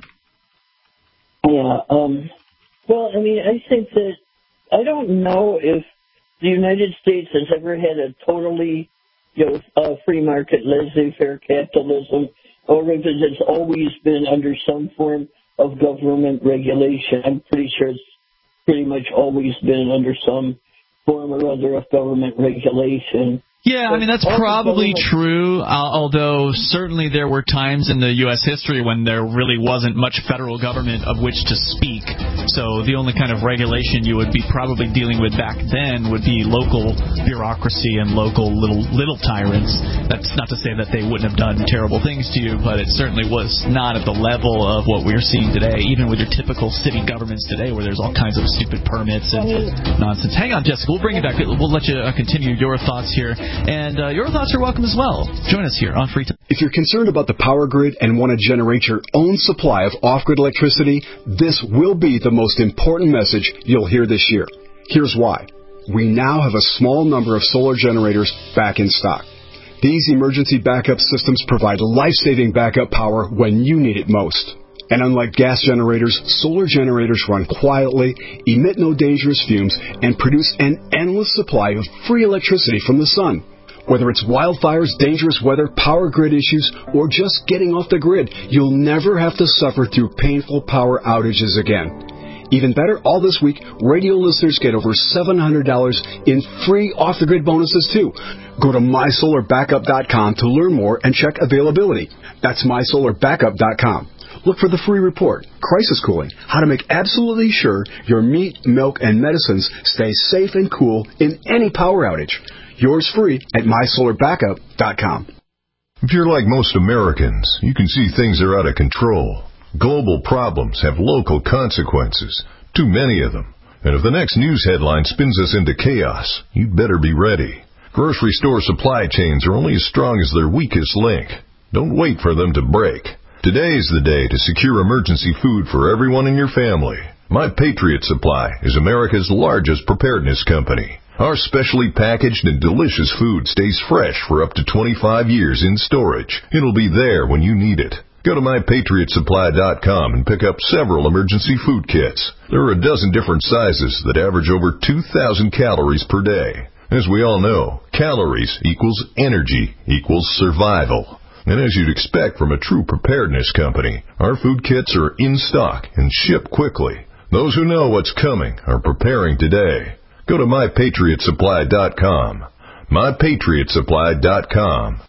Yeah. Um, well, I mean, I think that I don't know if the United States has ever had a totally, you know, uh, free market, laissez-faire capitalism, or if it has always been under some form of government regulation. I'm pretty sure it's pretty much always been under some form or other of government regulation. Yeah, I mean, that's probably true, uh, although certainly there were times in the U S history when there really wasn't much federal government of which to speak. So the only kind of regulation you would be probably dealing with back then would be local bureaucracy and local little little tyrants. That's not to say that they wouldn't have done terrible things to you, but it certainly was not at the level of what we're seeing today, even with your typical city governments today where there's all kinds of stupid permits and nonsense. Hang on, Jessica. We'll bring you back. We'll let you uh, continue your thoughts here. And uh, your thoughts are welcome as well. Join us here on Free Talk. If you're concerned about the power grid and want to generate your own supply of off-grid electricity, this will be the most important message you'll hear this year. Here's why. We now have a small number of solar generators back in stock. These emergency backup systems provide life-saving backup power when you need it most. And unlike gas generators, solar generators run quietly, emit no dangerous fumes, and produce an endless supply of free electricity from the sun. Whether it's wildfires, dangerous weather, power grid issues, or just getting off the grid, you'll never have to suffer through painful power outages again. Even better, all this week, radio listeners get over seven hundred dollars in free off-the-grid bonuses, too. Go to my solar backup dot com to learn more and check availability. That's my solar backup dot com. Look for the free report, Crisis Cooling, how to make absolutely sure your meat, milk, and medicines stay safe and cool in any power outage. Yours free at my solar backup dot com. If you're like most Americans, you can see things are out of control. Global problems have local consequences, too many of them. And if the next news headline spins us into chaos, you'd better be ready. Grocery store supply chains are only as strong as their weakest link. Don't wait for them to break. Today's the day to secure emergency food for everyone in your family. My Patriot Supply is America's largest preparedness company. Our specially packaged and delicious food stays fresh for up to twenty-five years in storage. It'll be there when you need it. Go to my patriot supply dot com and pick up several emergency food kits. There are a dozen different sizes that average over two thousand calories per day. As we all know, calories equals energy equals survival. And as you'd expect from a true preparedness company, our food kits are in stock and ship quickly. Those who know what's coming are preparing today. Go to my patriot supply dot com. my patriot supply dot com.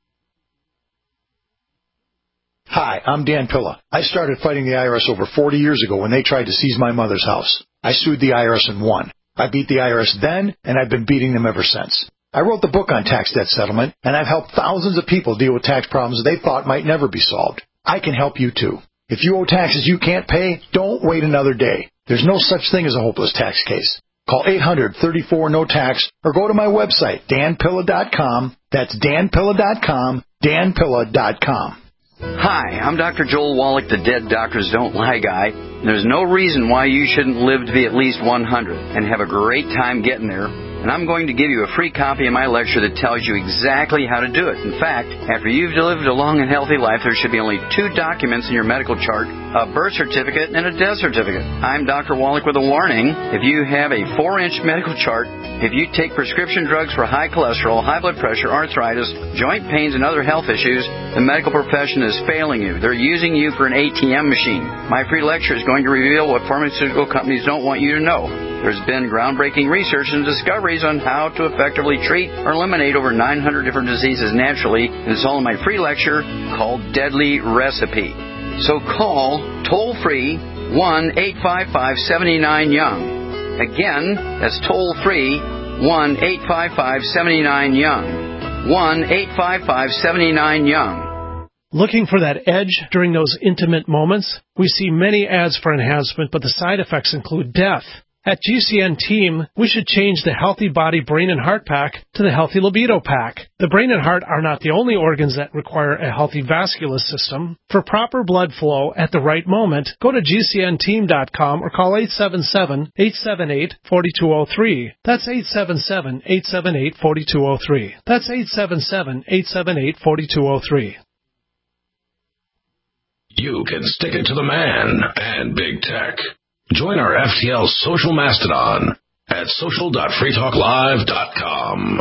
Hi, I'm Dan Pilla. I started fighting the I R S over forty years ago when they tried to seize my mother's house. I sued the I R S and won. I beat the I R S then, and I've been beating them ever since. I wrote the book on tax debt settlement, and I've helped thousands of people deal with tax problems they thought might never be solved. I can help you, too. If you owe taxes you can't pay, don't wait another day. There's no such thing as a hopeless tax case. Call eight hundred, thirty-four, no tax or go to my website, dan pilla dot com. That's dan pilla dot com, dan pilla dot com. Hi, I'm Doctor Joel Wallach, the Dead Doctors Don't Lie guy. There's no reason why you shouldn't live to be at least one hundred and have a great time getting there. And I'm going to give you a free copy of my lecture that tells you exactly how to do it. In fact, after you've lived a long and healthy life, there should be only two documents in your medical chart, a birth certificate and a death certificate. I'm Doctor Wallach with a warning. If you have a four-inch medical chart, if you take prescription drugs for high cholesterol, high blood pressure, arthritis, joint pains, and other health issues, the medical profession is failing you. They're using you for an A T M machine. My free lecture is going to reveal what pharmaceutical companies don't want you to know. There's been groundbreaking research and discoveries on how to effectively treat or eliminate over nine hundred different diseases naturally, and it's all in my free lecture called Deadly Recipe. So call toll-free one eight five five, seven nine, young. Again, that's toll-free one eight five five, seven nine, young. one eight five five, seven nine, young. Looking for that edge during those intimate moments? We see many ads for enhancement, but the side effects include death. At G C N Team, we should change the Healthy Body, Brain, and Heart Pack to the Healthy Libido Pack. The brain and heart are not the only organs that require a healthy vascular system. For proper blood flow at the right moment, go to G C N team dot com or call eight seven seven, eight seven eight, four two zero three. That's eight seven seven, eight seven eight, four two zero three. That's eight seven seven, eight seven eight, four two zero three. You can stick it to the man and big tech. Join our F T L social mastodon at social dot free talk live dot com.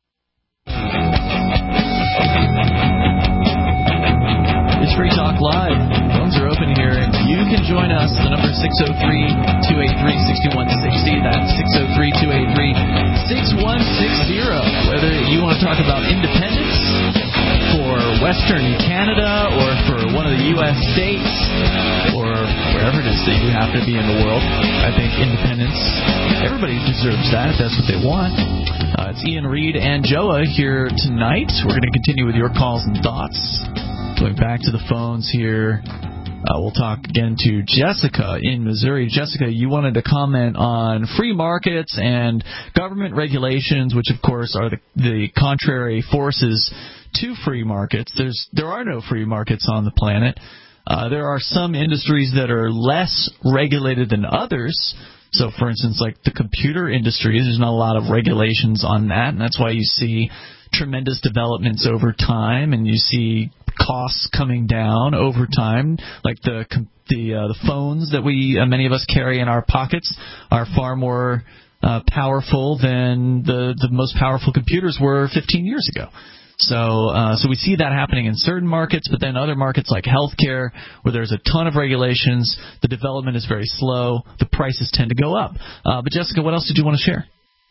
It's Free Talk Live. Phones are open here, and you can join us. The number is six oh three, two eight three, six one six oh. That's six oh three, two eight three, six one six oh. Whether you want to talk about independence for Western Canada or for one of the U S states or wherever it is that you happen to be in the world, I think independence, everybody deserves that if that's what they want. Uh, it's Ian Reed and Joa here tonight. We're going to continue with your calls and thoughts. Going back to the phones here, uh, we'll talk again to Jessica in Missouri. Jessica, you wanted to comment on free markets and government regulations, which of course are the, the contrary forces to free markets. There's there are no free markets on the planet. Uh, there are some industries that are less regulated than others. So, for instance, like the computer industry, there's not a lot of regulations on that, and that's why you see tremendous developments over time, and you see costs coming down over time. Like the the uh, the phones that we uh, many of us carry in our pockets are far more uh, powerful than the the most powerful computers were fifteen years ago. So uh, so we see that happening in certain markets, but then other markets like healthcare, where there's a ton of regulations, the development is very slow, the prices tend to go up. Uh, but Jessica, what else did you want to share?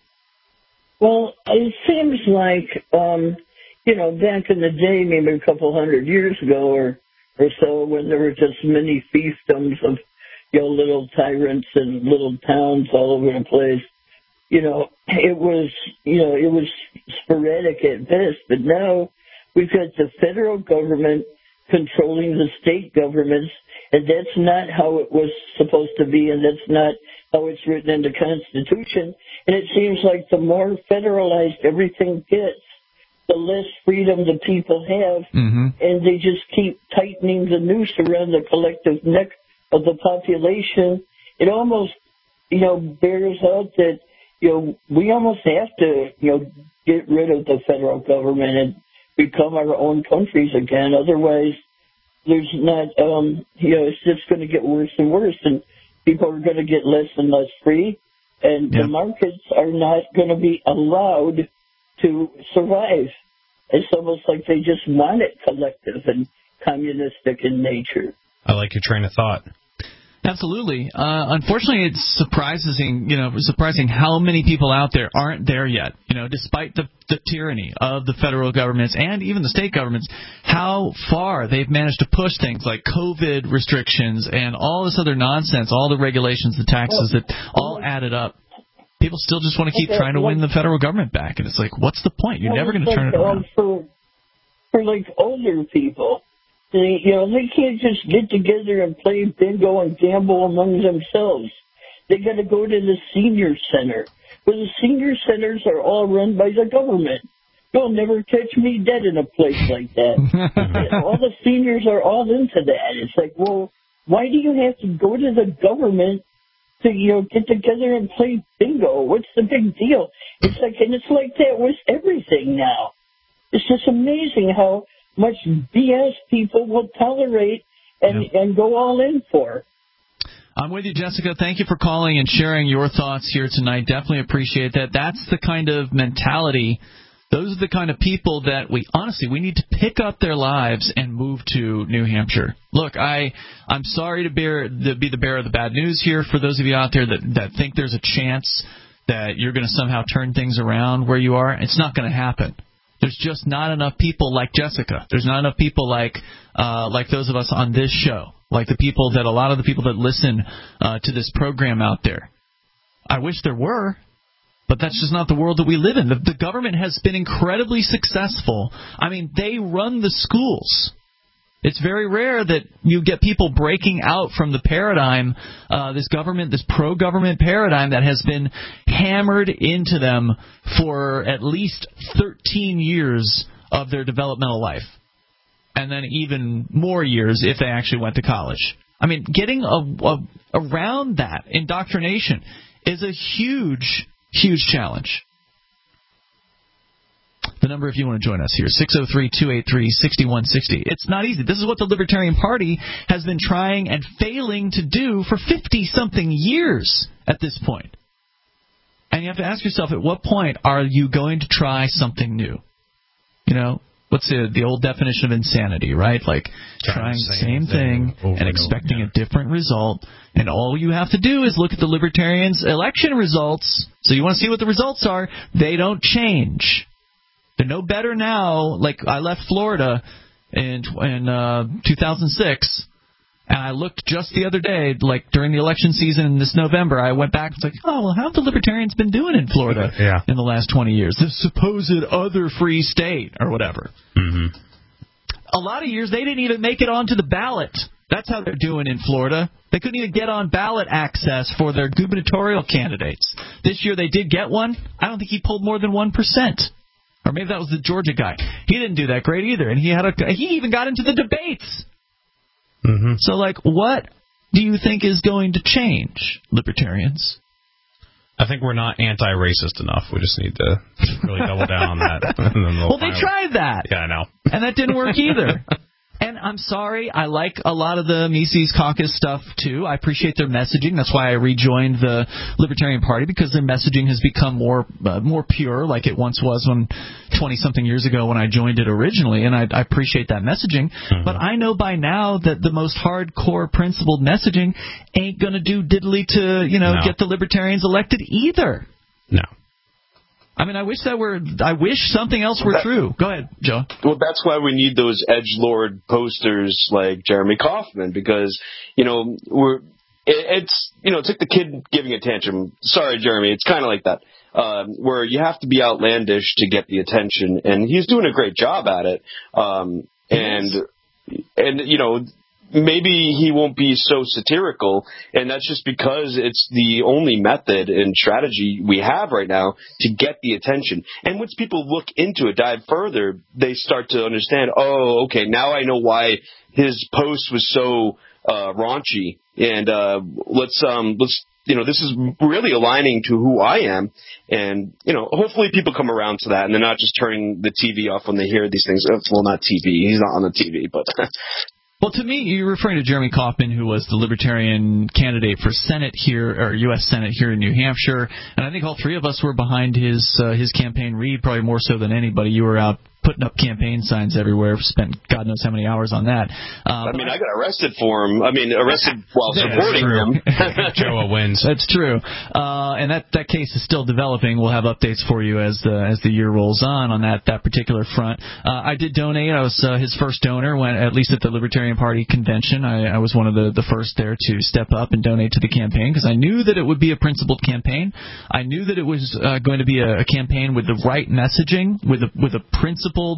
Well, it seems like, um, you know, back in the day, maybe a couple hundred years ago or, or so, when there were just many fiefdoms of, you know, little tyrants and little towns all over the place, you know, it was, you know, it was sporadic at best. But now we've got the federal government controlling the state governments, and that's not how it was supposed to be, and that's not how it's written in the Constitution. And it seems like the more federalized everything gets, the less freedom the people have, mm-hmm. and they just keep tightening the noose around the collective neck of the population. It almost, you know, bears out that, you know, we almost have to, you know, get rid of the federal government and become our own countries again. Otherwise, there's not, um, you know, it's just going to get worse and worse, and people are going to get less and less free, and yeah. the markets are not going to be allowed to survive. It's almost like they just want it collective and communistic in nature. I like your train of thought. Absolutely. Uh, unfortunately, it's surprising, you know, surprising how many people out there aren't there yet. You know, despite the, the tyranny of the federal governments and even the state governments, how far they've managed to push things like COVID restrictions and all this other nonsense, all the regulations, the taxes that all added up. People still just want to keep trying to win the federal government back, and it's like, what's the point? You're never going to turn it around. For, for like older people. They, you know, they can't just get together and play bingo and gamble among themselves. they got to go to the senior center. Well, the senior centers are all run by the government. You'll never catch me dead in a place like that. All the seniors are all into that. It's like, well, why do you have to go to the government to, you know, get together and play bingo? What's the big deal? It's like, and it's like that with everything now. It's just amazing how much B S people will tolerate and, yeah. and go all in for. I'm with you, Jessica. Thank you for calling and sharing your thoughts here tonight. Definitely appreciate that. That's the kind of mentality. Those are the kind of people that we, honestly, we need to pick up their lives and move to New Hampshire. Look, I, I'm sorry to, bear, to be the bearer of the bad news here for those of you out there that, that think there's a chance that you're going to somehow turn things around where you are. It's not going to happen. There's just not enough people like Jessica. There's not enough people like uh, like those of us on this show, like the people that a lot of the people that listen uh, to this program out there. I wish there were. But that's just not the world that we live in. The, the government has been incredibly successful. I mean, they run the schools. It's very rare that you get people breaking out from the paradigm, uh, this government, this pro-government paradigm that has been hammered into them for at least thirteen years of their developmental life. And then even more years if they actually went to college. I mean, getting a, a, around that indoctrination is a huge Huge challenge. The number, if you want to join us here, six oh three, two eight three, six one six oh. It's not easy. This is what the Libertarian Party has been trying and failing to do for fifty-something years at this point. And you have to ask yourself, at what point are you going to try something new? You know, what's the, the old definition of insanity, right? Like trying the same thing, thing and expecting over, yeah. a different result. And all you have to do is look at the Libertarians' election results. So you want to see what the results are. They don't change. They're no better now. Like, I left Florida in, in uh, two thousand six, and I looked just the other day, like during the election season this November, I went back and was like, oh, well, how have the Libertarians been doing in Florida yeah. in the last twenty years? The supposed other free state or whatever. Mm-hmm. A lot of years, they didn't even make it onto the ballot. That's how they're doing in Florida. They couldn't even get on ballot access for their gubernatorial candidates. This year they did get one. I don't think he pulled more than one percent. Or maybe that was the Georgia guy. He didn't do that great either. And he had a, he even got into the debates. Mm-hmm. So, like, what do you think is going to change, Libertarians? I think we're not anti-racist enough. We just need to really double down on that. Well, they tried that. Yeah, I know. And that didn't work either. And I'm sorry, I like a lot of the Mises Caucus stuff, too. I appreciate their messaging. That's why I rejoined the Libertarian Party, because their messaging has become more uh, more pure, like it once was when twenty-something years ago when I joined it originally, and I, I appreciate that messaging. Mm-hmm. But I know by now that the most hardcore principled messaging ain't going to do diddly to, you know, no. get the Libertarians elected either. No. I mean, I wish that were. I wish something else were that, true. Go ahead, Joe. Well, that's why we need those edgelord posters like Jeremy Kauffman, because you know we're. It, it's you know it's like the kid giving a tantrum. Sorry, Jeremy. It's kind of like that, um, where you have to be outlandish to get the attention, and he's doing a great job at it. Um, and yes. and you know. Maybe he won't be so satirical, and that's just because it's the only method and strategy we have right now to get the attention. And once people look into it, dive further, they start to understand, oh, okay, now I know why his post was so uh, raunchy, and uh, let's um, let's you know this is really aligning to who I am, and you know hopefully people come around to that, and they're not just turning the T V off when they hear these things. Well, not T V, he's not on the T V, but. Well, to me, you're referring to Jeremy Kauffman, who was the Libertarian candidate for Senate here, or U S Senate here in New Hampshire, and I think all three of us were behind his uh, his campaign. Reed, probably more so than anybody. You were out putting up campaign signs everywhere, spent God knows how many hours on that. Um, I mean, I got arrested for him. I mean, arrested while supporting him. Joe wins. That's true. Uh, and that, that case is still developing. We'll have updates for you as the as the year rolls on on that, that particular front. Uh, I did donate. I was uh, his first donor, when at least at the Libertarian Party convention. I, I was one of the, the first there to step up and donate to the campaign, because I knew that it would be a principled campaign. I knew that it was uh, going to be a, a campaign with the right messaging, with a, with a principled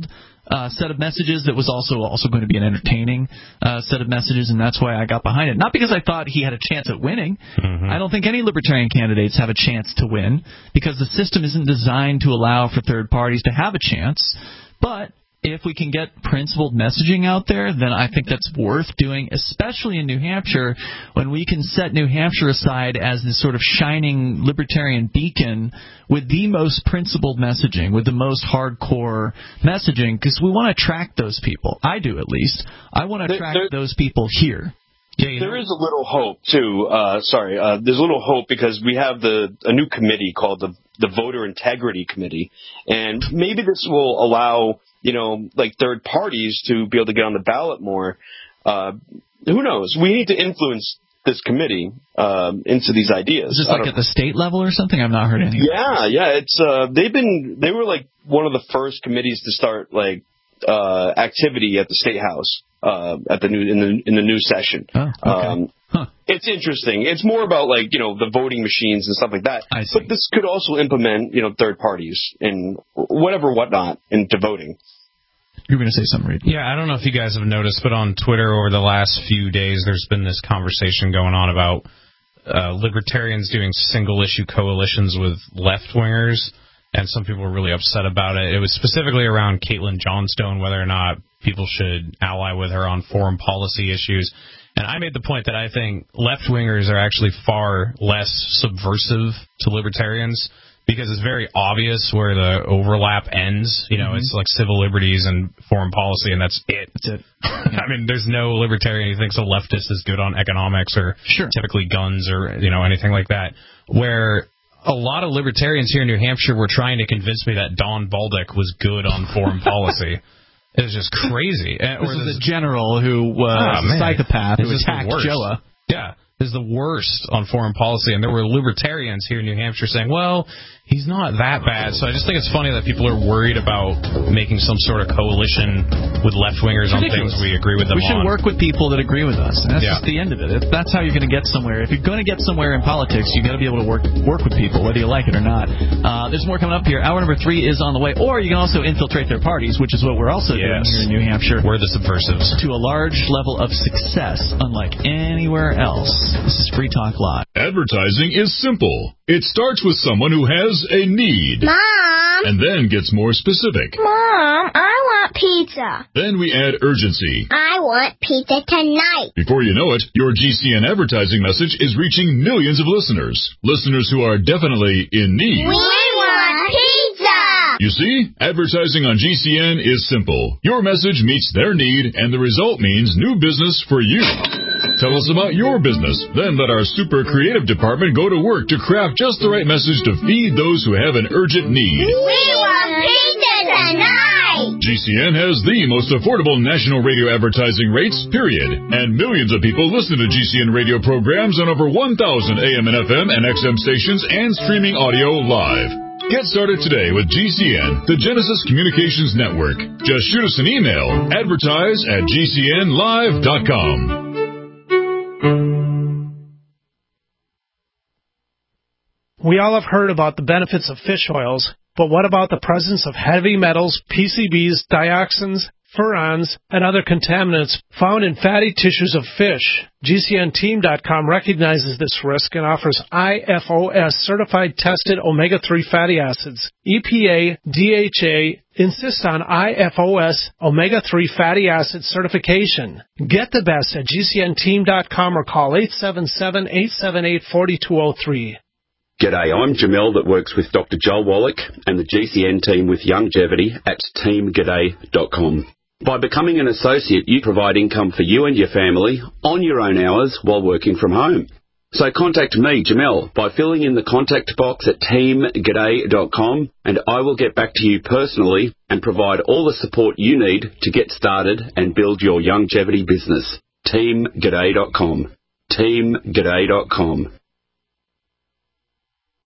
uh, set of messages that was also also going to be an entertaining uh, set of messages, and that's why I got behind it. Not because I thought he had a chance at winning. Mm-hmm. I don't think any libertarian candidates have a chance to win because the system isn't designed to allow for third parties to have a chance. But if we can get principled messaging out there, then I think that's worth doing, especially in New Hampshire, when we can set New Hampshire aside as this sort of shining libertarian beacon with the most principled messaging, with the most hardcore messaging, because we want to attract those people. I do, at least. I want to attract there, there, those people here. Yeah, you know. There is a little hope, too. Uh, sorry, uh, there's a little hope because we have the a new committee called the, the Voter Integrity Committee, and maybe this will allow, you know, like third parties to be able to get on the ballot more. Uh, who knows? We need to influence this committee um, into these ideas. Is this like at the state level or something? I've not heard anything. Yeah, yeah. It's uh, they've been they were like one of the first committees to start like uh, activity at the State House uh, at the new in the in the new session. Oh, okay. Um, huh. It's interesting. It's more about like you know the voting machines and stuff like that. I see. But this could also implement you know third parties and whatever whatnot into voting. You were going to say something, Reed. Yeah, I don't know if you guys have noticed, but on Twitter over the last few days, there's been this conversation going on about uh, libertarians doing single-issue coalitions with left-wingers, and some people were really upset about it. It was specifically around Caitlin Johnstone, whether or not people should ally with her on foreign policy issues. And I made the point that I think left-wingers are actually far less subversive to libertarians, because it's very obvious where the overlap ends. You know, mm-hmm. It's like civil liberties and foreign policy, and that's it. That's it. I mean, there's no libertarian who thinks a leftist is good on economics or sure. typically guns or, you know, anything like that. Where a lot of libertarians here in New Hampshire were trying to convince me that Don Baldock was good on foreign policy. It was just crazy. This or is a general who was oh, a psychopath who attacked Joa. Yeah. Is the worst on foreign policy, and there were libertarians here in New Hampshire saying, well, he's not that bad. So I just think it's funny that people are worried about making some sort of coalition with left-wingers on things we agree with them on. We should on. work with people that agree with us, and that's yeah. just the end of it. If that's how you're going to get somewhere. If you're going to get somewhere in politics, you've got to be able to work work with people, whether you like it or not. Uh, there's more coming up here. Hour number three is on the way, or you can also infiltrate their parties, which is what we're also yes. doing here in New Hampshire. We're the subversives. To a large level of success, unlike anywhere else. This is Free Talk Live. Advertising is simple. It starts with someone who has a need. Mom! And then gets more specific. Mom, I want pizza. Then we add urgency. I want pizza tonight. Before you know it, your G C N advertising message is reaching millions of listeners. Listeners who are definitely in need. We want pizza! You see, advertising on G C N is simple. Your message meets their need, and the result means new business for you. Tell us about your business. Then let our super creative department go to work to craft just the right message to feed those who have an urgent need. We want pizza tonight! G C N has the most affordable national radio advertising rates, period. And millions of people listen to G C N radio programs on over one thousand A M and F M and X M stations and streaming audio live. Get started today with G C N, the Genesis Communications Network. Just shoot us an email, advertise at G C N live dot com. We all have heard about the benefits of fish oils, but what about the presence of heavy metals, P C Bs, dioxins, furans, and other contaminants found in fatty tissues of fish? G C N team dot com recognizes this risk and offers I F O S-certified tested omega three fatty acids. E P A, D H A insist on I F O S omega three fatty acid certification. Get the best at G C N team dot com or call eight seven seven, eight seven eight, four two zero three. G'day, I'm Jamel that works with Doctor Joel Wallach and the G C N team with Longevity at team g'day dot com. By becoming an associate, you provide income for you and your family on your own hours while working from home. So contact me, Jamel, by filling in the contact box at team g'day dot com, and I will get back to you personally and provide all the support you need to get started and build your longevity business. team g'day dot com. team g'day dot com.